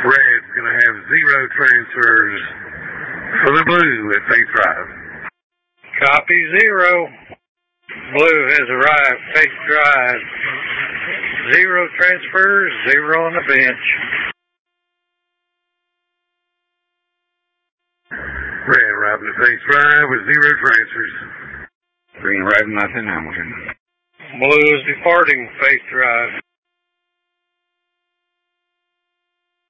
Red's going to have 0 transfers for the Blue at Faith Drive. Copy 0. Blue has arrived, Faith Drive. 0 transfers, 0 on the bench. Red arriving at Faith Drive with 0 transfers. Green arriving at Hamilton. Blue is departing Faith Drive.